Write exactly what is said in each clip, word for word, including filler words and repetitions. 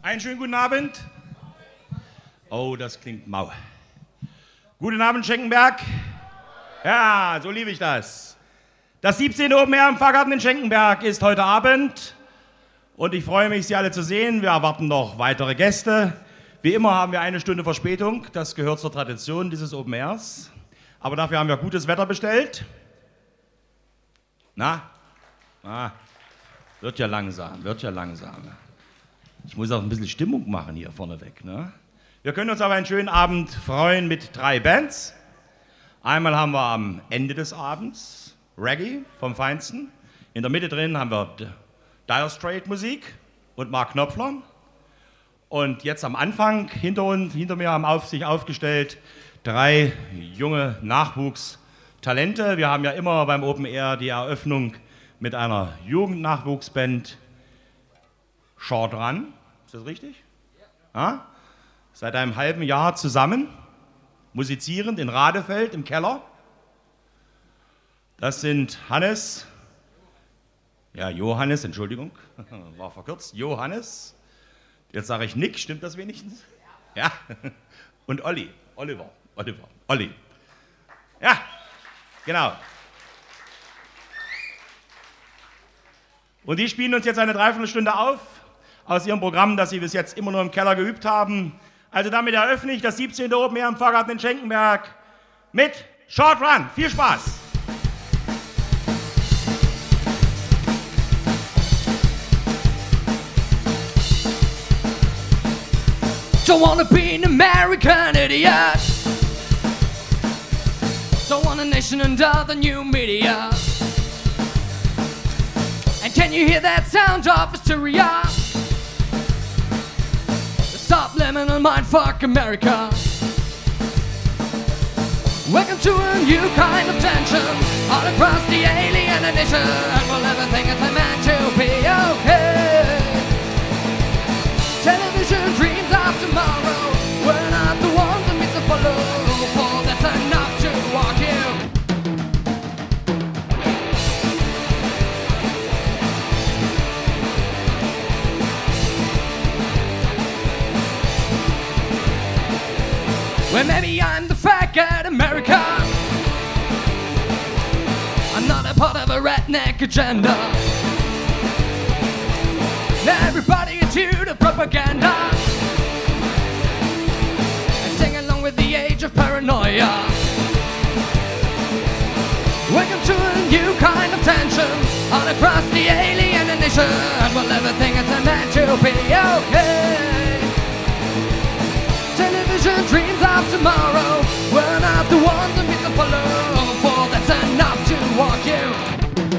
Einen schönen guten Abend. Oh, das klingt mau. Guten Abend, Schenkenberg. Ja, so liebe ich das. Das siebzehnte Open Air im Pfarrgarten in Schenkenberg ist heute Abend. Und ich freue mich, Sie alle zu sehen. Wir erwarten noch weitere Gäste. Wie immer haben wir eine Stunde Verspätung. Das gehört zur Tradition dieses Open Airs. Aber dafür haben wir gutes Wetter bestellt. Na? Na? Wird ja langsam, wird ja langsam. Ich muss auch ein bisschen Stimmung machen hier vorneweg. Ne? Wir können uns auf einen schönen Abend freuen mit drei Bands. Einmal haben wir am Ende des Abends Reggae vom Feinsten. In der Mitte drin haben wir Dire Straits Musik und Mark Knopfler. Und jetzt am Anfang, hinter uns, hinter mir haben auf sich aufgestellt drei junge Nachwuchstalente. Wir haben ja immer beim Open Air die Eröffnung mit einer Jugendnachwuchsband Short Run. Ist das richtig? Ja. Seit einem halben Jahr zusammen, musizierend in Radefeld im Keller. Das sind Hannes, ja Johannes, Entschuldigung, war verkürzt, Johannes. Jetzt sage ich Nick, stimmt das wenigstens? Ja. Und Olli, Oliver, Oliver, Olli. Ja, genau. Und die spielen uns jetzt eine Dreiviertelstunde auf aus ihrem Programm, das sie bis jetzt immer nur im Keller geübt haben. Also damit eröffne ich das siebzehnte Open Air im Pfarrgarten in Schenkenberg mit Short Run. Viel Spaß! Don't wanna be an American idiot. Don't want a nation under the new media. And can you hear that sound of hysteria? Stop living on mindfuck America. Welcome to a new kind of tension all across the alien nation. And we'll never think it's meant to be okay. Television dreams of tomorrow. We're not the ones that meet to follow. For that's enough to walk you. Well, maybe I'm the faggot America. I'm not a part of a redneck agenda. Everybody into the propaganda and sing along with the age of paranoia. Welcome to a new kind of tension all across the alien nation. And we'll never think it's meant to be okay. Television dreams of tomorrow. We're not the ones that meet to follow. For that's enough to walk you.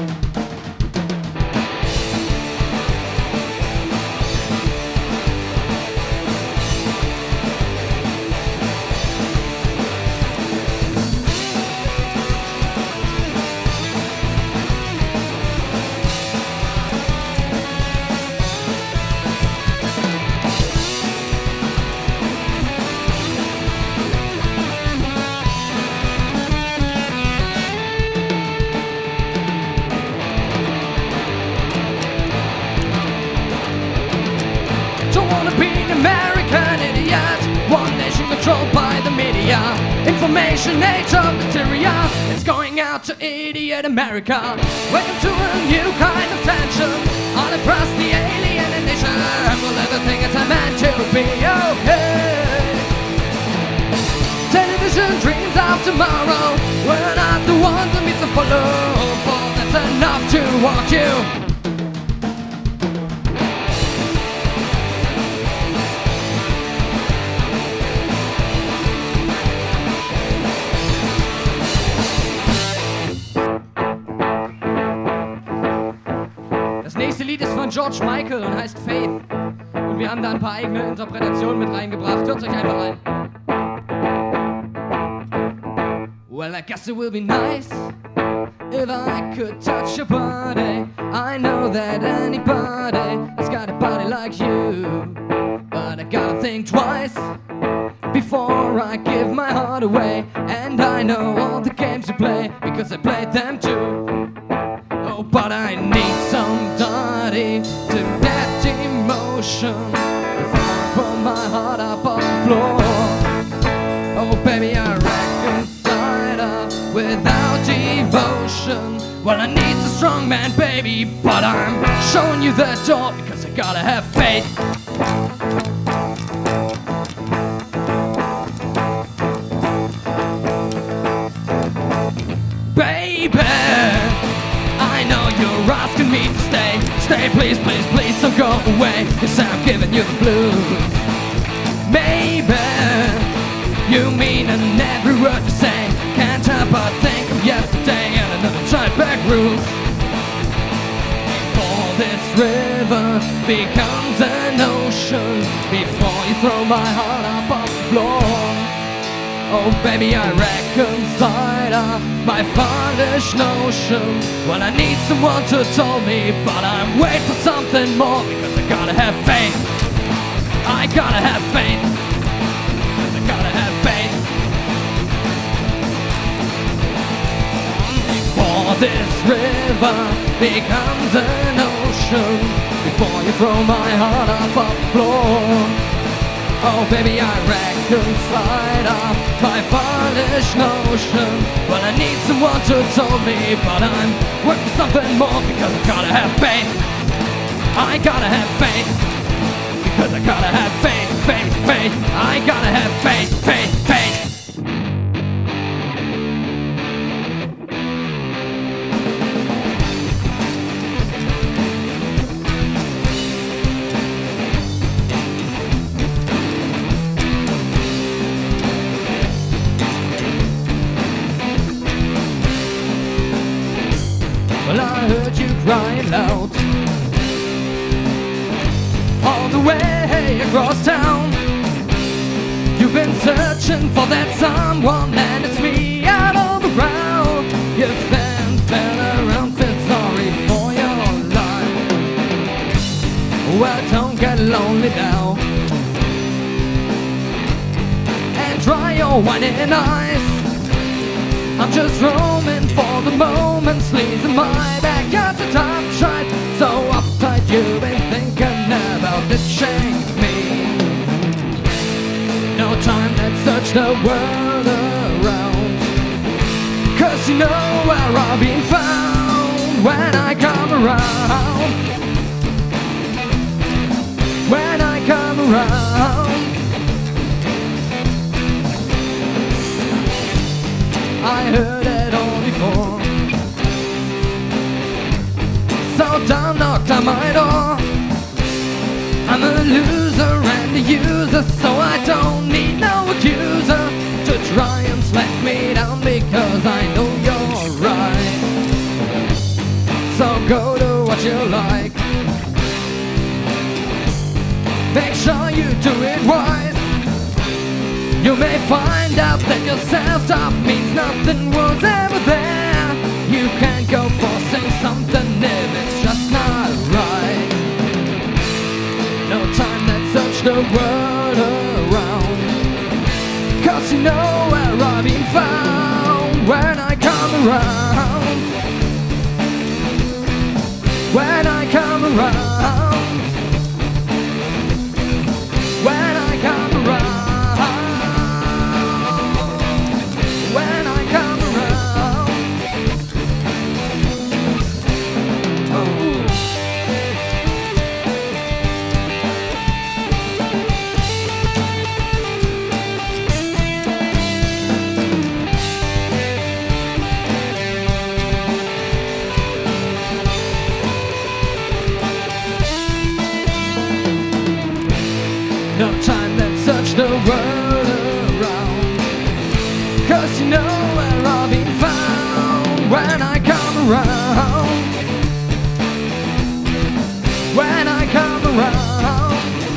Controlled by the media, information age of hysteria. It's going out to idiot America. Welcome to a new kind of tension all across the alien nation. And we'll never think it's meant to be okay. Television dreams of tomorrow. We're not the ones that meet to follow. For that's enough to walk you. George Michael und heißt Faith. Und wir haben da ein paar eigene Interpretationen mit reingebracht. Hört euch einfach rein. Well, I guess it will be nice if I could touch your body. I know that anybody has got a body like you, but I gotta think twice before I give my heart away. And I know all the games you play because I played them too. Oh, but I need somebody to get emotion. If my heart up on the floor. Oh baby, I reconcile her without devotion. Well, I need a strong man, baby, but I'm showing you the door because I gotta have faith. Baby, I know you're asking me to stay. Stay, please, please, please, don't go away, cause I'm giving you the blues. Maybe you mean in every word you say. Can't help but think of yesterday and another tried back route. Before this river becomes an ocean, before you throw my heart up on the floor. Oh baby, I reconcile my foolish notion. Well, I need someone to tell me, but I'm waiting for something more because I gotta have faith. I gotta have faith. Because I gotta have faith. Before this river becomes an ocean, before you throw my heart up on the floor. Oh baby, I reconcile my foolish notion. Well, I need someone to tell me, but I'm working for something more because I gotta have faith. I gotta have faith. Because I gotta have faith, faith, faith. I gotta have faith, faith, faith. Well, I heard you crying out all the way across town. You've been searching for that someone, and it's me out all around. You fan fell around, feel sorry for your life. Well, don't get lonely now, and dry your whining eyes. I'm just roaming for the moment, sleazing my backyard's a top shot. So uptight you've been thinking about ditching me. No time to search the world around, cause you know where I'll be found when I come around. When I come around, I heard it all before. So down knocked on my door. I'm a loser and a user, so I don't need no accuser to try and slap me down because I know you're right. So go do what you like. Make sure you do it right. You may find out that your self-doubt means nothing was ever there. You can't go forcing something if it's just not right. No time to search the world around, cause you know where I've been found when I come around. When I come around. When I come around. No time to search the world around, cause you know where I'll be found when I come around. When I come around.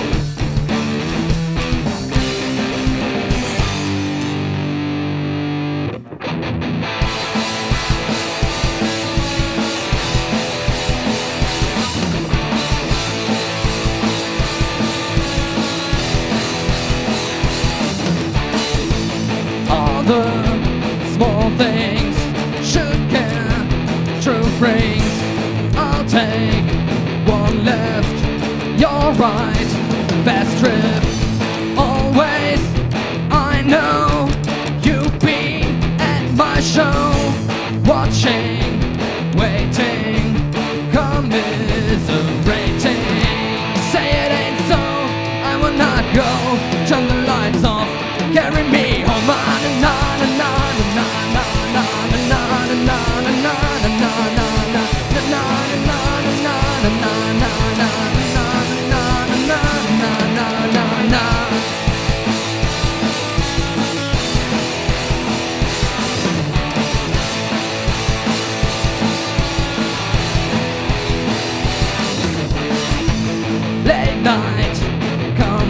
The small things should care, true rings. I'll take one left, you're right. Best trip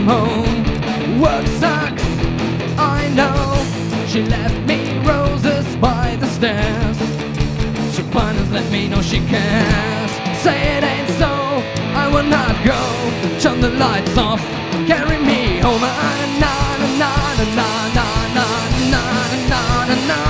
home. Work sucks, I know. She left me roses by the stairs. She finally let me know she cares. Say it ain't so, I will not go. Turn the lights off, carry me home. Na na na na na na na na na na na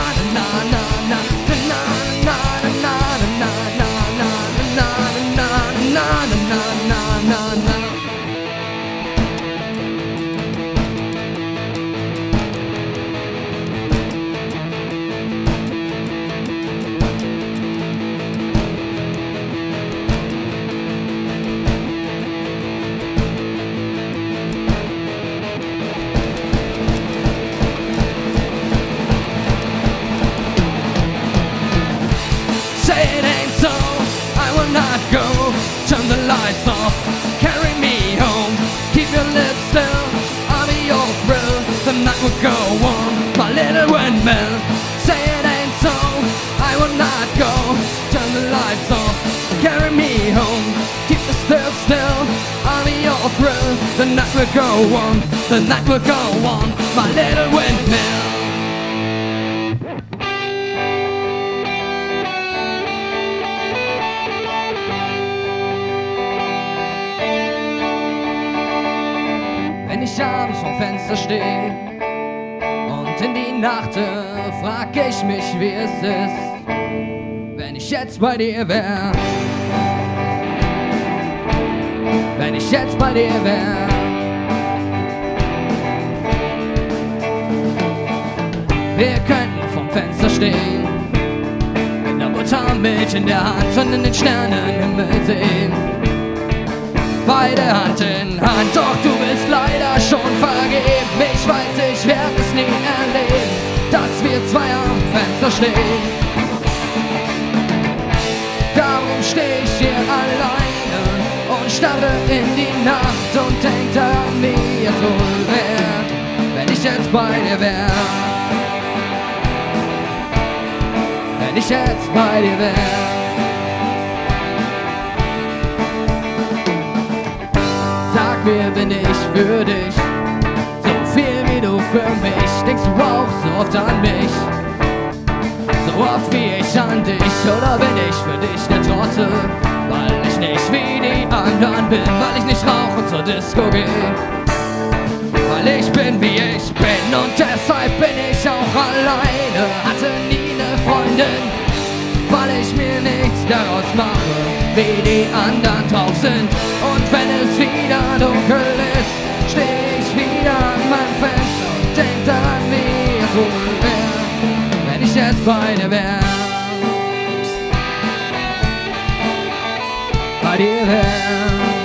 go, turn the lights off, carry me home. Keep your lips still, I'll be your thrill. The night will go on, my little windmill. Say it ain't so, I will not go. Turn the lights off, carry me home. Keep the still still, I'll be your thrill. The night will go on, the night will go on, my little windmill. Wenn ich abends vom Fenster stehe und in die Nacht höre, frag ich mich, wie es ist, wenn ich jetzt bei dir wär. Wenn ich jetzt bei dir wär. Wir könnten vom Fenster stehen, mit einer Buttermilch in der Hand und in den Sternenhimmel sehen. Beide Hand in Hand, doch du bist leider schon vergeben. Ich weiß, ich werde es nie erleben, dass wir zwei am Fenster stehen. Darum steh ich hier alleine und starre in die Nacht und denk daran, wie es wohl wär, wenn ich jetzt bei dir wär. Wenn ich jetzt bei dir wär. Sag mir, bin ich für dich so viel wie du für mich? Denkst du auch so oft an mich, so oft wie ich an dich? Oder bin ich für dich der Trottel, weil ich nicht wie die anderen bin, weil ich nicht rauche und zur Disco geh, weil ich bin wie ich bin und deshalb bin ich auch alleine. Hatte nie eine Freundin, weil ich mir nichts daraus mache, wie die anderen drauf sind. Und wenn es wieder dunkel ist, steh ich wieder an meinem Fenster und denk daran, wie es wohl wär, wenn ich jetzt bei dir wär. Bei dir wär.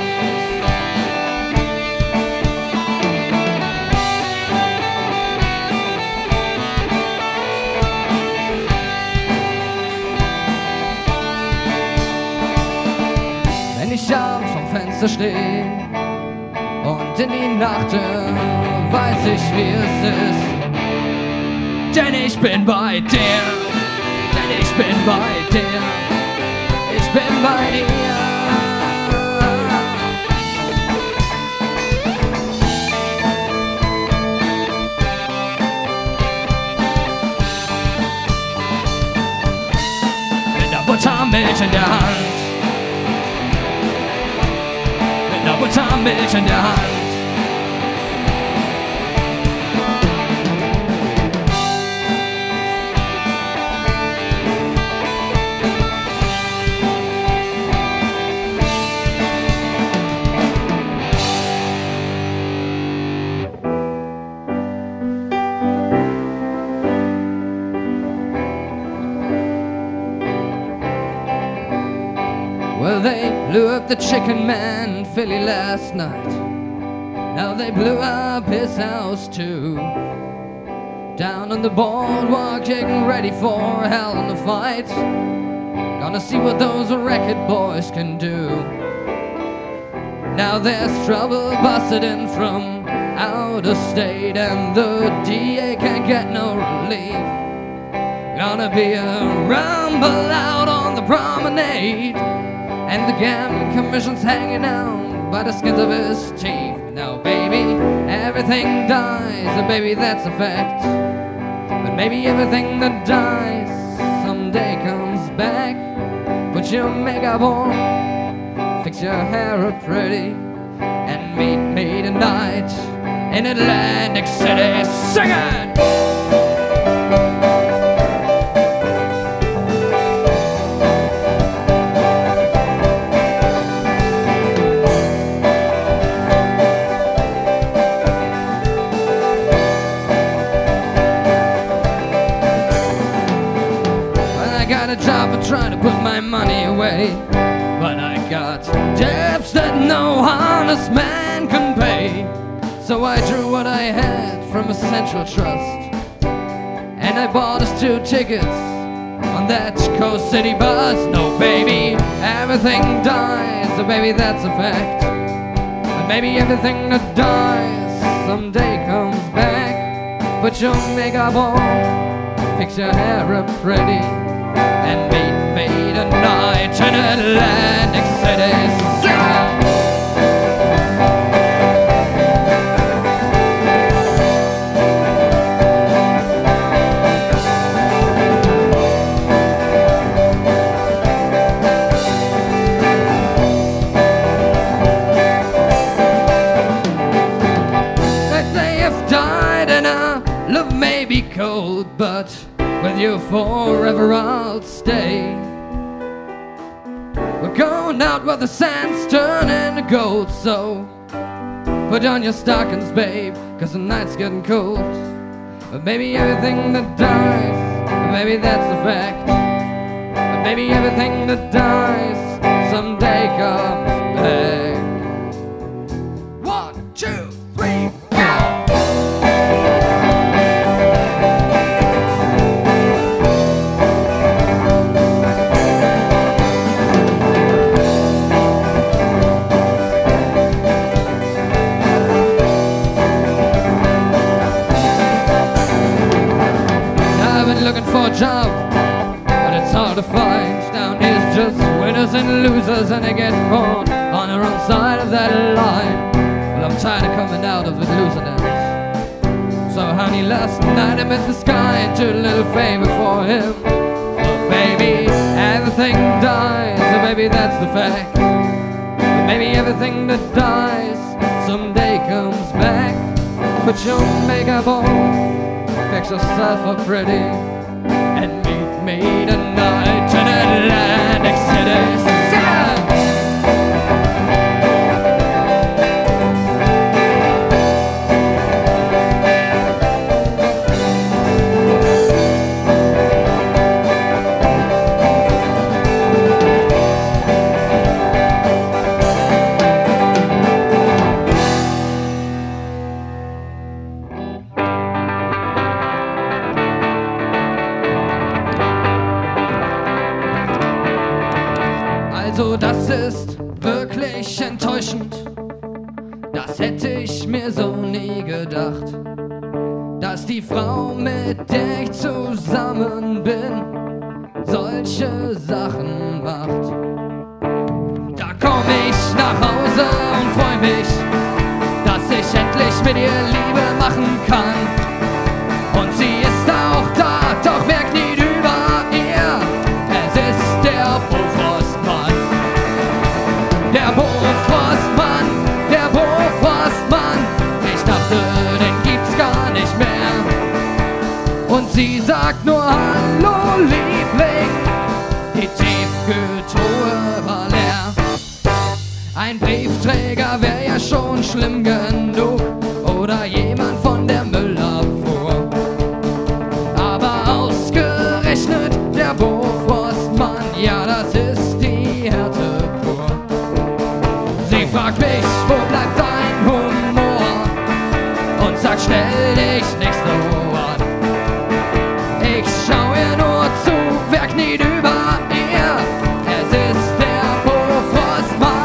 Wenn ich abends vom Fenster steh und in die Nacht hör, weiß ich, wie es ist. Denn ich bin bei dir, denn ich bin bei dir, ich bin bei dir. Mit der Buttermilch in der Hand, Buttermilch in der Hand. Well, they blew up the chicken man in Philly last night. Now they blew up his house too. Down on the boardwalk, getting ready for hell in the fight. Gonna see what those record boys can do. Now there's trouble busted in from out of state, and the D A can't get no relief. Gonna be a rumble out on the promenade, and the gambling commission's hanging out by the skins of his teeth. Now, baby, everything dies, oh baby, that's a fact. But maybe everything that dies someday comes back. Put your makeup on, fix your hair up pretty, and meet me tonight in Atlantic City. Sing it! Job of trying to put my money away, but I got debts that no honest man can pay. So I drew what I had from a Central Trust, and I bought us two tickets on that Coast City bus. No, baby, everything dies, so baby, that's a fact. But maybe everything that dies someday comes back. Put your makeup on, fix your hair up pretty, and meet me tonight in Atlantic City. That they have died and our love may be cold, but with you forever I'll stay. We're going out where the sand's turning to gold, so put on your stockings, babe, cause the night's getting cold. But maybe everything that dies, maybe that's a fact. But maybe everything that dies someday comes back. One, two, three, go! Looking for a job, but it's hard to find. Down here's just winners and losers, and they get caught on the wrong side of that line. Well, I'm tired of coming out of it losing it. So honey, last night I met this guy and did a little favor for him. But baby, everything dies, so baby, that's the fact. But maybe everything that dies someday comes back. Put your makeup on, fix yourself up pretty, and meet me tonight in Atlantic City. Also das ist wirklich enttäuschend, das hätte ich mir so nie gedacht, dass die Frau, mit der ich zusammen bin, solche Sachen macht. Da komm ich nach Hause und freu mich, dass ich endlich mit ihr Liebe machen kann. Und sie ist auch da, doch wer kniet über ihr? Es ist der Bofrostmann. Der Bofrostmann, der Bofrostmann. Ich dachte, den gibt's gar nicht mehr. Und sie sagt nur Hallo, Liebling. Die Tiefkühltruhe war leer. Ein Briefträger wär ja schon schlimm genug. Oder jemand von der Müllabfuhr. Aber ausgerechnet der Bofrostmann, ja, das ist die Härte pur. Sie fragt mich, wo bleibt dein Humor? Und sagt, stell dich nicht so an. Ich schau ihr nur zu, wer kniet über ihr? Es ist der Bofrostmann.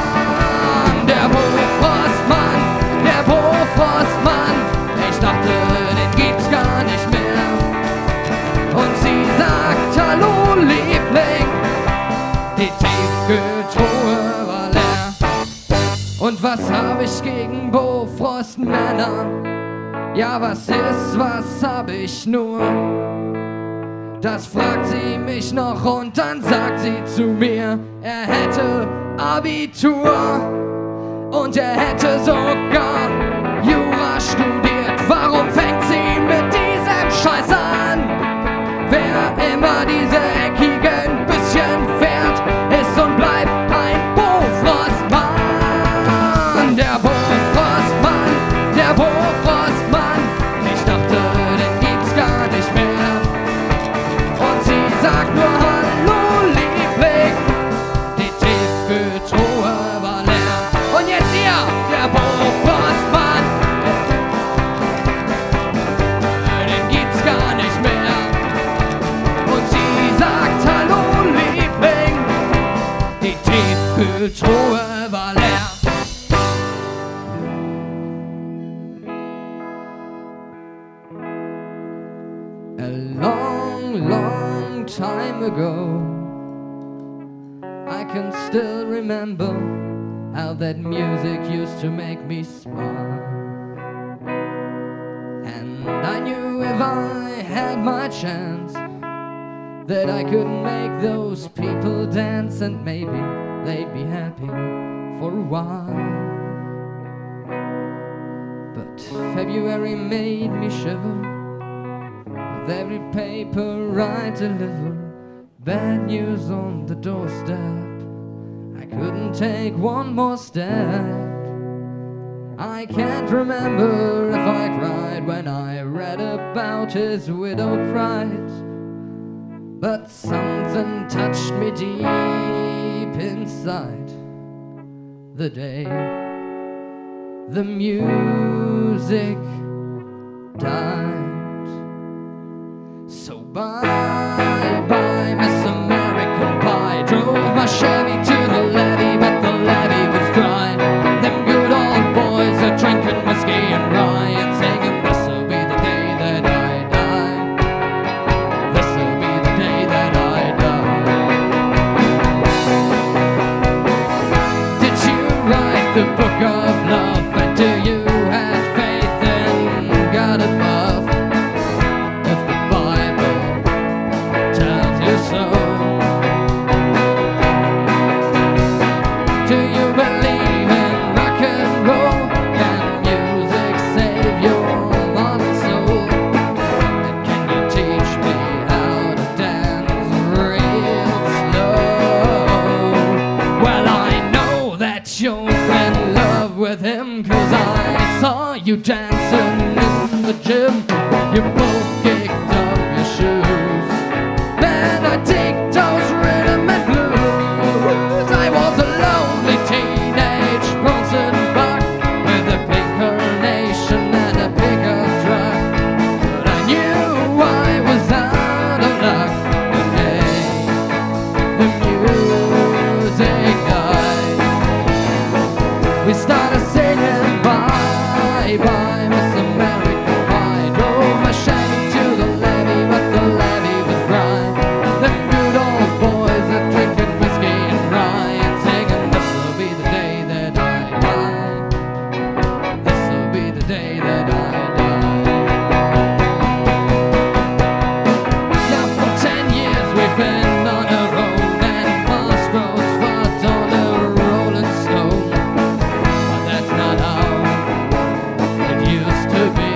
Der Bofrostmann, der Bofrostmann. Ich dachte, den gibt's gar nicht mehr. Und sie sagt, hallo Liebling. Die Tiefkühltruhe war leer. Und was habe euch gegen Bofrostmänner. Ja, was ist, was hab ich nur? Das fragt sie mich noch und dann sagt sie zu mir, er hätte Abitur und er hätte sogar Jura studiert. Warum fängt sie mit diesem Scheiß an? Wer immer diese eckigen Büsschen fährt, ist und bleibt ein Bofrostmann. Der Bofrostmann, der Bofrostmann. Ich dachte, den gibt's gar nicht mehr. Und sie sagt nur Hallo, Liebling. Die Tiefkühltruhe war leer. Und jetzt hier, der Bofrostmann. Den gibt's gar nicht mehr. Und sie sagt Hallo, Liebling. Die Tiefkühltruhe war leer. A long, long time ago, I can still remember how that music used to make me smile. And I knew if I had my chance that I could make those people dance, and maybe they'd be happy for a while. But February made me shiver. With every paper I deliver, bad news on the doorstep. I couldn't take one more step. I can't remember if I cried when I read about his widow pride, but something touched me deep inside the day the music died. So bye, bye, Miss American Pie. Drove my Chevy to the levee, but the levee was dry. Them good old boys are drinking whiskey and rye and singing, this'll be the day that I die. This'll be the day that I die. Did you write the book of love? And do you have faith in God above? So, do you believe in rock and roll? Can music save your modern soul? And can you teach me how to dance real slow? Well, I know that you're in love with him, 'cause I saw you dancing in the gym. You both kicked up your shoes. Man, I take those rhythm and blues. I was a lonely teenage bronson buck with a pink carnation and a pickup truck. But I knew I was out of luck the day the music died. We started singing bye bye, Miss American Pie. Drove my Chevy to the levee, but the levee was dry. Them good old boys are drinking whiskey and rye and singing, this'll be the day that I die. This'll be the day that I die. Now for ten years we've been on a road, and Mars grows fat on a rolling stone. But that's not how it used to be.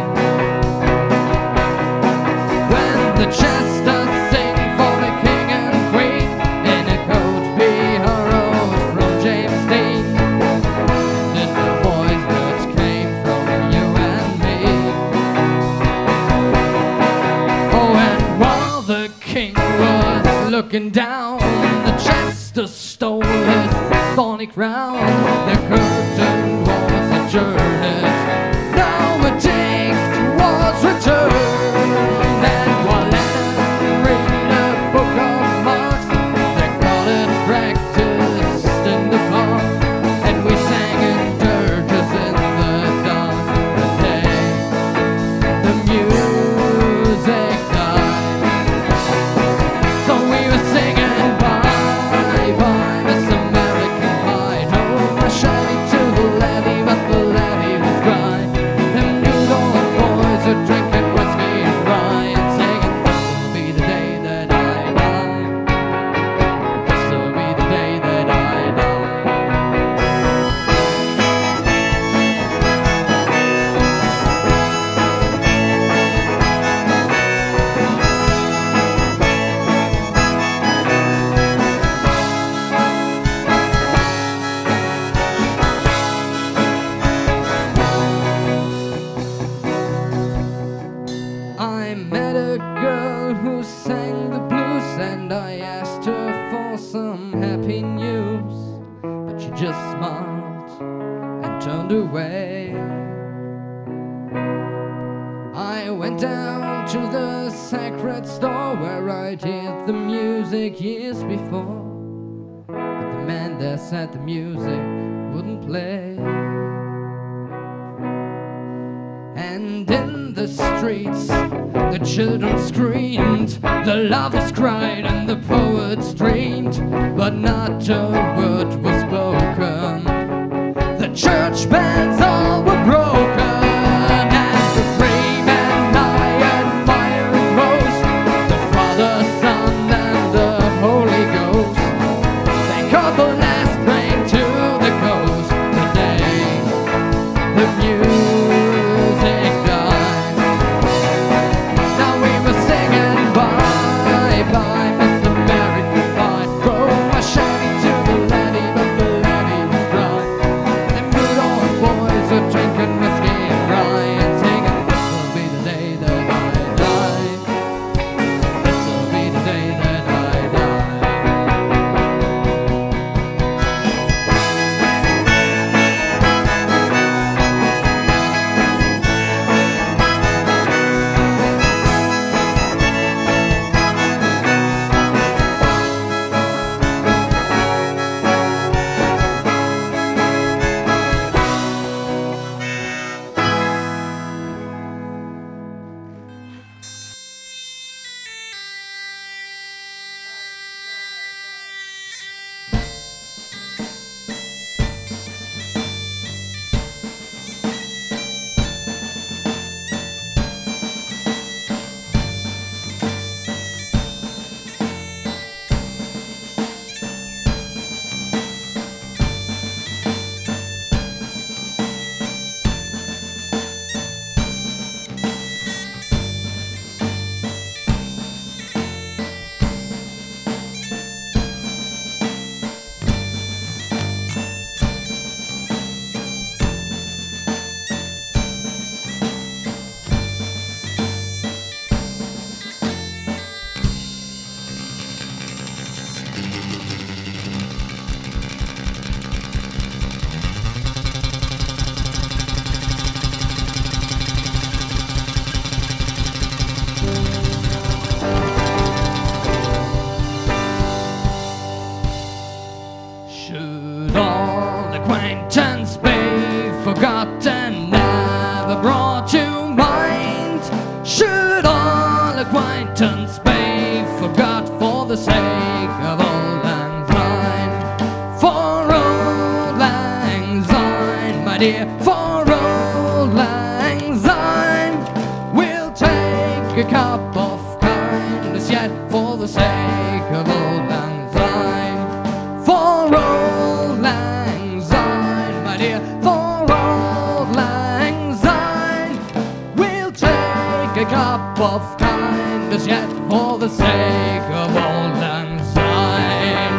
When the chesters sing for the king and queen in a coat borrowed from James Dean, then the boys that came from you and me. Oh, and while the king was looking down, the chester stole his thorny crown. The curtain was adjourned. Now a verdict was returned. And while Lennon read a book of marks, they called it practiced in the park. And we sang in dirges in the dark the day the music died. So we were singing bye bye, Miss American Pie. Drove Went down to the sacred store where I'd heard the music years before. But the man there said the music wouldn't play. And in the streets the children screamed, the lovers cried and the poets dreamed, but not a word was spoken. The church bells all were broken. Acquaintance be forgotten, never brought to mind. Should all acquaintance be forgot for the sake of old lang syne? For old lang syne, my dear, for old lang syne, we'll take a cup of kindness yet for the sake of old lang syne. For old lang syne, my dear, for old lang syne, we'll take a cup of kindness yet for the sake of old lang syne.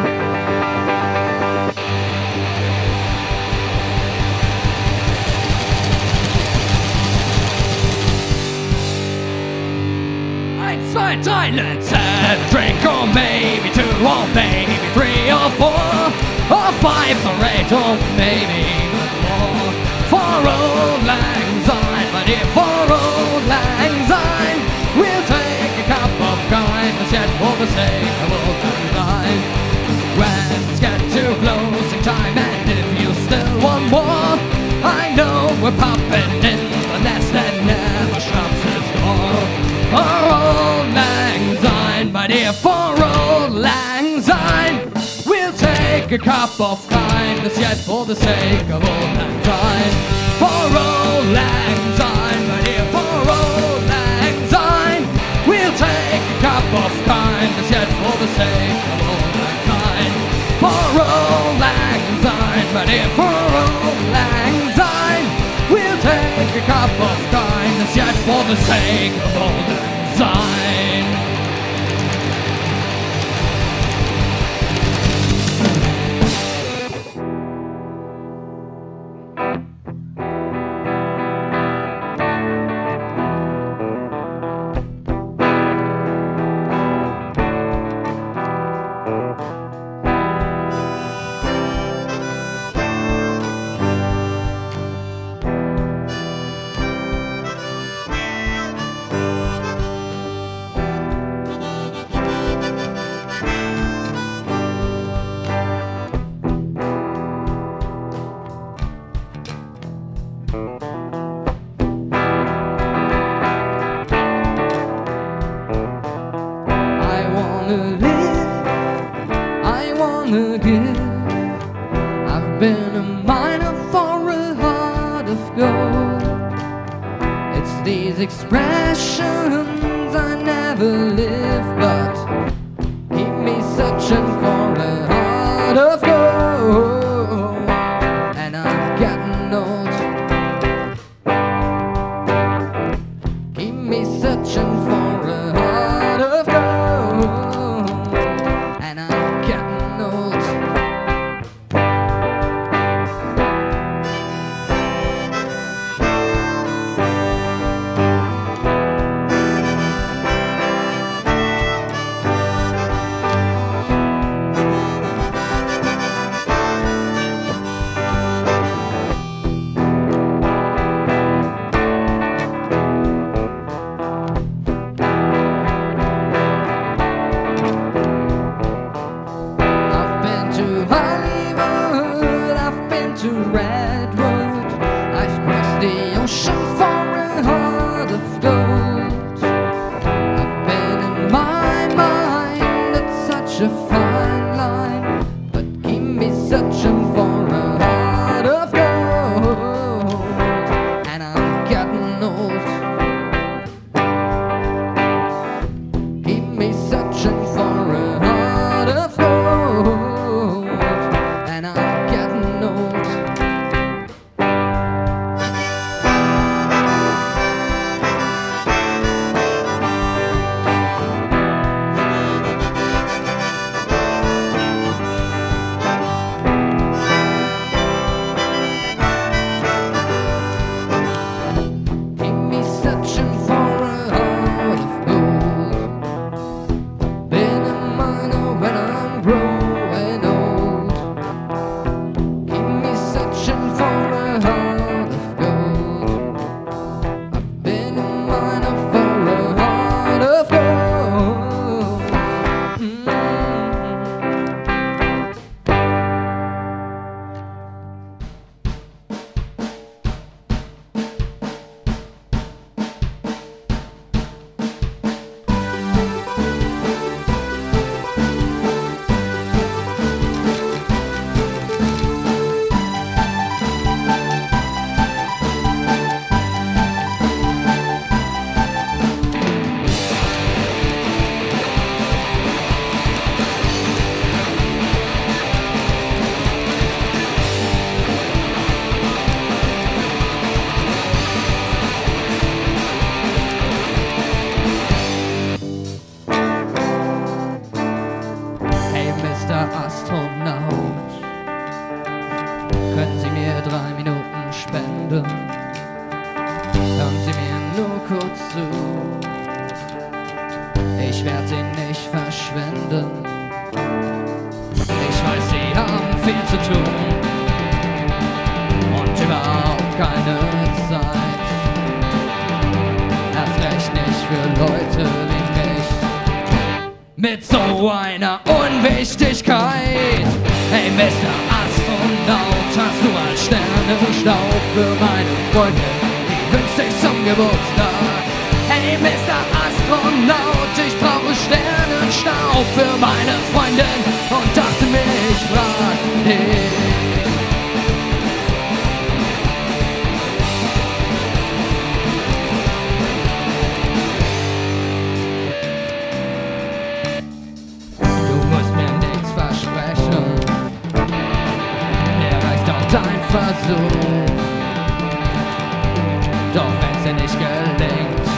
Eins, zwei, drei, let's have a drink, or maybe two, or maybe three, or four, or five, or eight, or maybe more. For old lang syne, my dear, for old lang syne, we'll take a cup of kindness yet for the sake of old lang syne. When it's get too closing time, and if you still want more, I know we're popping in the nest that never shuts its door. For old lang syne, my dear, for old lang syne, we'll take a cup of kindness yet for the sake of old lang syne. For old lang syne, my dear, for old lang syne, we'll take a cup of kindness yet for the sake of old lang syne. For old lang syne, my dear, for old lang syne, we'll take a cup of kindness yet for the sake of old lang syne. these expressions I never live, but keep me searching for a heart of gold. And I'm getting old. Keep me searching for a heart of gold. And I'm getting old. To Redwood, I've crossed the ocean for a heart of gold. I've been in my mind at such a fine line, but keep me searching for a heart of gold. And I'm getting old. Keep me searching for a heart of gold. And I'm getting old. Astronaut, können Sie mir drei Minuten spenden? Hören Sie mir nur kurz zu. Ich werde sie nicht verschwenden. Ich weiß, Sie haben viel zu tun und überhaupt keine Zeit. Erst recht nicht für Leute wie mich mit so einer Unwichtigkeit. Hey Mister Astronaut, hast du mal Sternenstaub für meine Freunde? Die wünscht sich zum Geburtstag. Hey Mister Astronaut, ich brauche Sternenstaub für meine Freundin und dachte mir, ich frag dich. Dein Versuch, doch wenn's dir nicht gelingt,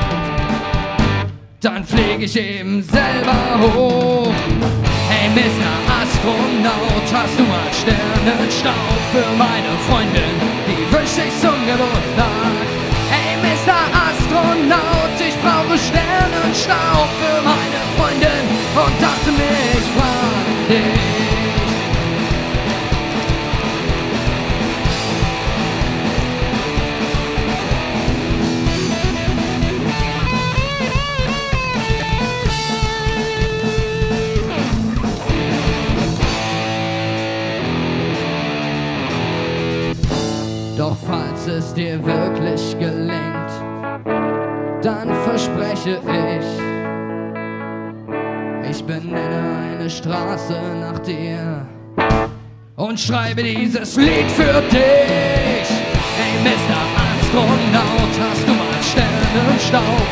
dann flieg ich eben selber hoch. Hey Mister Astronaut, hast du mal Sternenstaub für meine Freundin, die wünscht sich zum Geburtstag. Hey Mister Astronaut, ich brauche Sternenstaub für meine Freundin und dachte mir, ich frag dich. Doch falls es dir wirklich gelingt, dann verspreche ich, ich benenne eine Straße nach dir und schreibe dieses Lied für dich. Hey Mister Astronaut, hast du mal Stern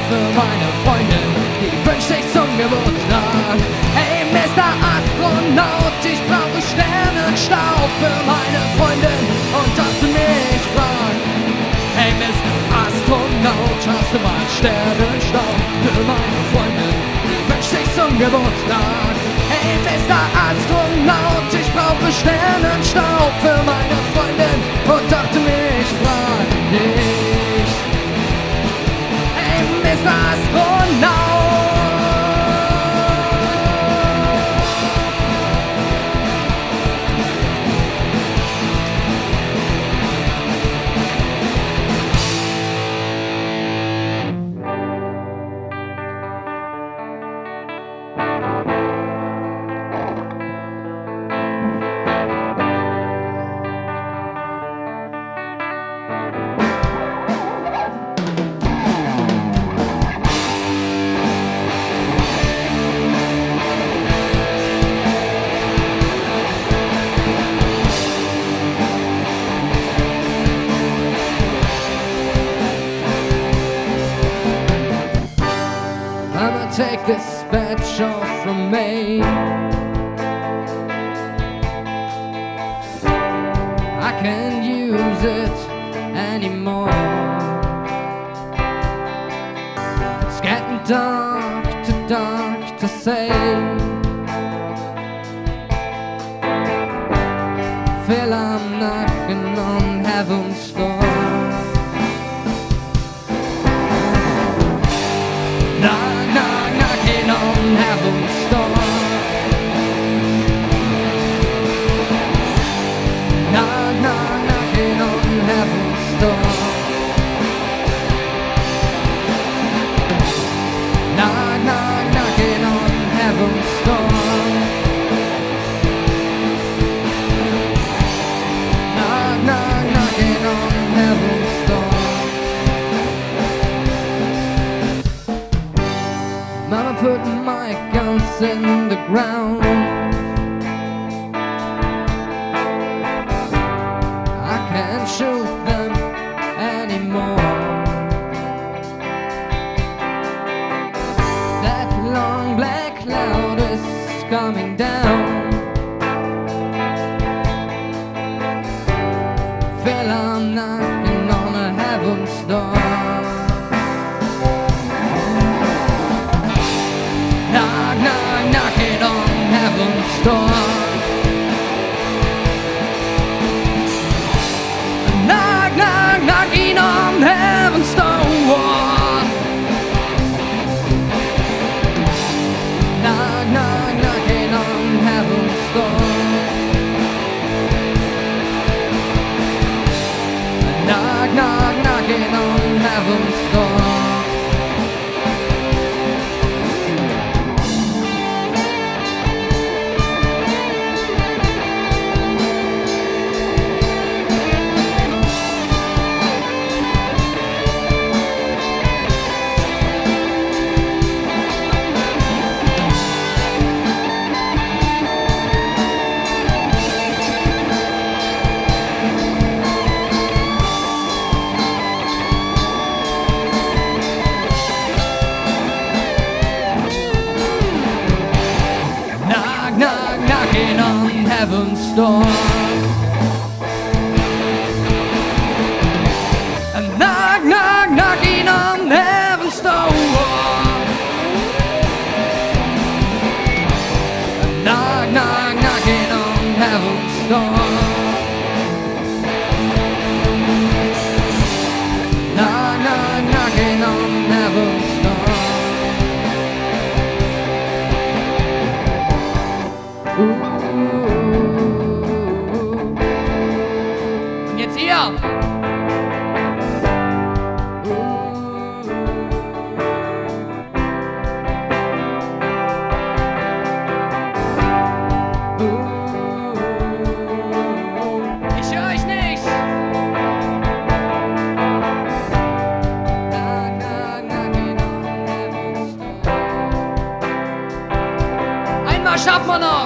für meine Freundin, die wünscht sich zum Geburtstag. Hey Mister Astronaut, ich brauche Sternenstaub für meine Freundin und dachte mir, ich frag. Hey Mister Astronaut, hast du mal Sternenstaub für meine Freundin, die wünscht sich zum Geburtstag. Hey Mister Astronaut, ich brauche Sternenstaub für meine Freundin und dachte mir, ich frag dich. Hey Mister Astronaut. Take this badge off from me. I can't use it anymore. It's getting dark, too dark to say. Feel I'm knocking on heaven's door. Knock, knock, knocking on heaven's door. Knock, knock, knocking on heaven's door. Knock, knock, knocking on heaven's door. Knock, knock, knocking on heaven's door. Mama put my guns in the ground. I can't shoot them anymore. That long black cloud is coming down. Feel I'm knocking on a heaven's door. Knock, knock, knocking on heaven's door. Knock, knock, knocking on heaven's door. Knock, knock, knocking on heaven's door. Knock, knock, knocking on heaven's door. Knock, knock, knocking on heaven's door. Knock, knock, knocking on heaven's door. Knock, knock, knocking on heaven's door. Knock, knock, knocking on heaven's door. Und jetzt hier. Ich höre euch nicht. Einmal schaffen wir noch.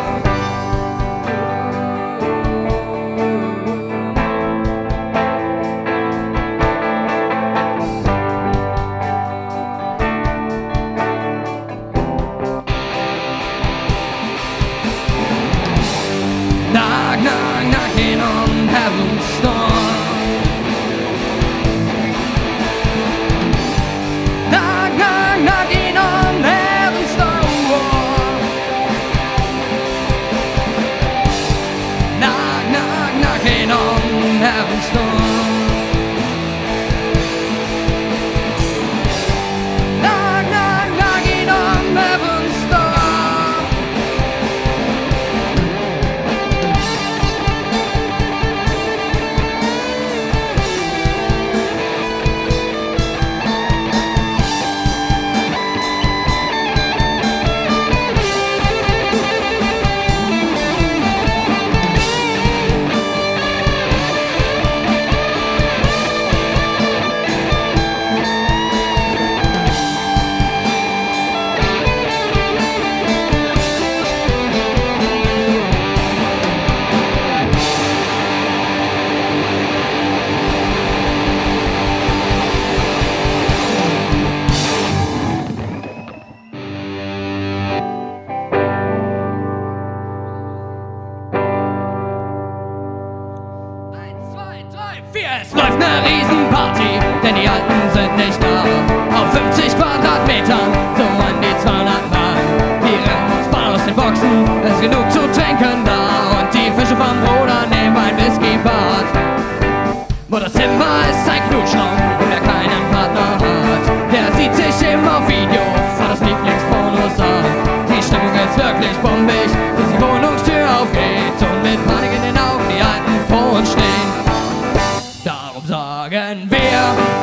sind nicht da. Auf fünfzig Quadratmetern, so an die zweihundert Mann. Die rennen uns Ball aus den Boxen, es ist genug zu trinken da. Und die Fische vom Bruder nehmen ein Whiskybad. Wo das Zimmer ist ein Knutschraum und wer keinen Partner hat, der sieht sich immer auf Video vor das Lieblingspornos an. Die Stimmung ist wirklich bombig, bis die Wohnungstür aufgeht und mit Panik in den Augen die Alten vor uns stehen. Darum sagen wir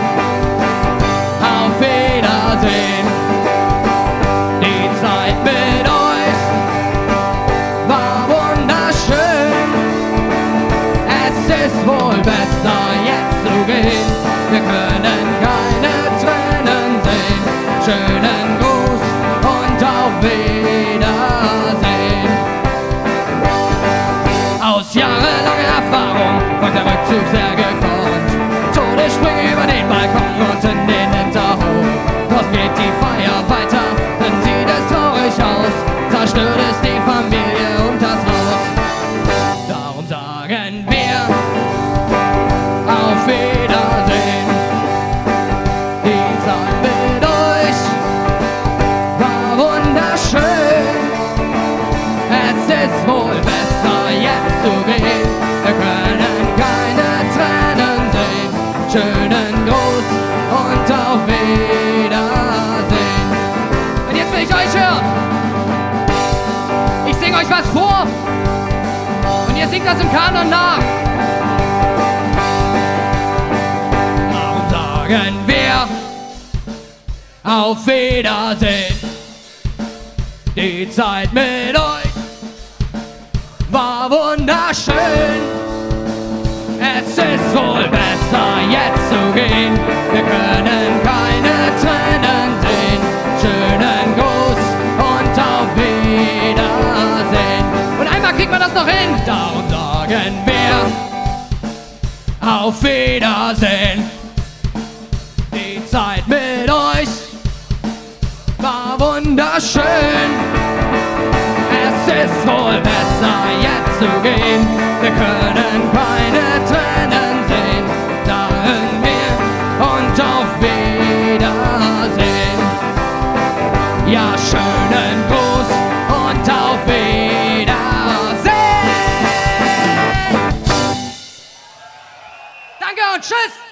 auf Wiedersehen. Die Zeit mit euch war wunderschön. Es ist wohl besser jetzt zu gehen. Wir können keine Tränen sehen. Schönen Gruß und auf Wiedersehen. Aus jahrelanger Erfahrung war der Rückzug sehr gekonnt. Todessprünge über den Balkon und in den Hinterhof. Doch geht die Feier weiter, dann sieht es traurig aus. Zerstört ist die Familie und das Haus. Darum sagen wir auf Wiedersehen. Die Zeit mit euch war wunderschön. Es ist wohl besser jetzt zu gehen. Wir können keine Tränen sehen. Schönen Gruß und auf Wiedersehen. Und jetzt will ich euch hören. Ich sing euch was vor und ihr singt das im Kanon nach. Darum sagen wir auf Wiedersehen. Die Zeit mit euch war wunderschön. Es ist wohl besser jetzt zu gehen. Wir können keine Tränen sehen. Schönen Gruß und auf Wiedersehen. Und einmal kriegt man das noch hin. Darum sagen wir auf Wiedersehen. Die Zeit mit euch war wunderschön. Es ist wohl besser jetzt zu gehen. Wir können keine Tränen sehen. Dahin wir und auf Wiedersehen. Ja, schönen Gruß und auf Wiedersehen. Danke und tschüss.